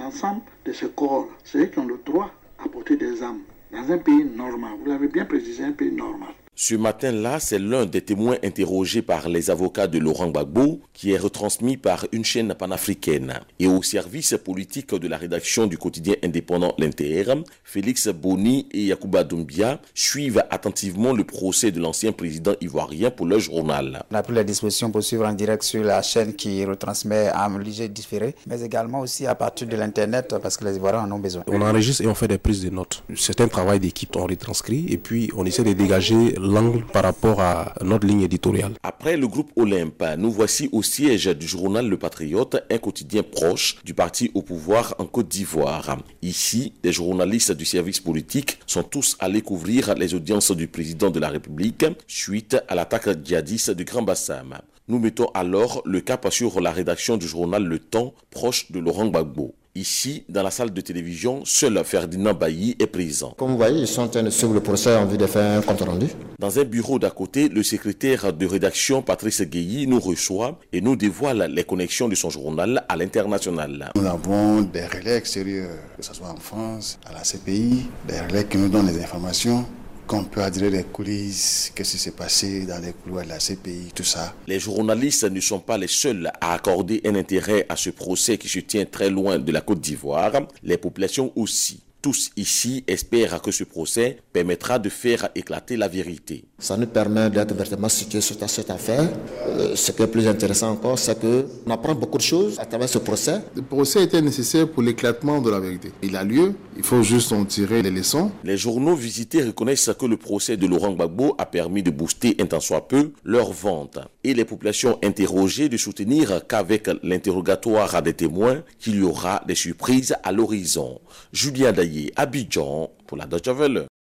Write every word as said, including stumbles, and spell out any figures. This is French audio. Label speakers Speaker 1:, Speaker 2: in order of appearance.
Speaker 1: L'ensemble de ce corps, c'est eux qui ont le droit à porter des armes dans un pays normal. Vous l'avez bien précisé, un pays normal.
Speaker 2: Ce matin-là, c'est l'un des témoins interrogés par les avocats de Laurent Gbagbo qui est retransmis par une chaîne panafricaine. Et au service politique de la rédaction du quotidien indépendant L'Inter, Félix Boni et Yacouba Doumbia suivent attentivement le procès de l'ancien président ivoirien pour leur journal.
Speaker 3: On a pris les dispositions pour suivre en direct sur la chaîne qui retransmet en léger différé, mais également aussi à partir de l'Internet parce que les Ivoiriens en ont besoin.
Speaker 4: On enregistre et on fait des prises de notes. C'est un travail d'équipe, on retranscrit et puis on essaie de dégager l'angle par rapport à notre ligne éditoriale.
Speaker 2: Après le groupe Olympe, nous voici au siège du journal Le Patriote, un quotidien proche du parti au pouvoir en Côte d'Ivoire. Ici, les journalistes du service politique sont tous allés couvrir les audiences du président de la République suite à l'attaque djihadiste du Grand Bassam. Nous mettons alors le cap sur la rédaction du journal Le Temps, proche de Laurent Gbagbo. Ici, dans la salle de télévision, seul Ferdinand Bailly est présent.
Speaker 5: Comme vous voyez, ils sont en train de suivre le procès en vue de faire un compte rendu.
Speaker 2: Dans un bureau d'à côté, le secrétaire de rédaction Patrice Guéhi nous reçoit et nous dévoile les connexions de son journal à l'international.
Speaker 6: Nous avons des relais extérieurs, que ce soit en France, à la C P I, des relais qui nous donnent des informations. Qu'on peut adhérer les coulisses, qu'est-ce qui s'est passé dans les couloirs de la C P I, tout ça.
Speaker 2: Les journalistes ne sont pas les seuls à accorder un intérêt à ce procès qui se tient très loin de la Côte d'Ivoire. Les populations aussi. Tous ici espèrent que ce procès permettra de faire éclater la vérité.
Speaker 5: Ça nous permet d'être vertement situés sur cette affaire. Euh, ce qui est plus intéressant encore, c'est qu'on apprend beaucoup de choses à travers ce procès.
Speaker 7: Le procès était nécessaire pour l'éclatement de la vérité. Il a lieu, il faut juste en tirer les leçons.
Speaker 2: Les journaux visités reconnaissent que le procès de Laurent Gbagbo a permis de booster un tant soit peu leur vente. Et les populations interrogées de soutenir qu'avec l'interrogatoire des témoins, qu'il y aura des surprises à l'horizon. Julien Daillé, Abidjan, pour la Deutsche Welle.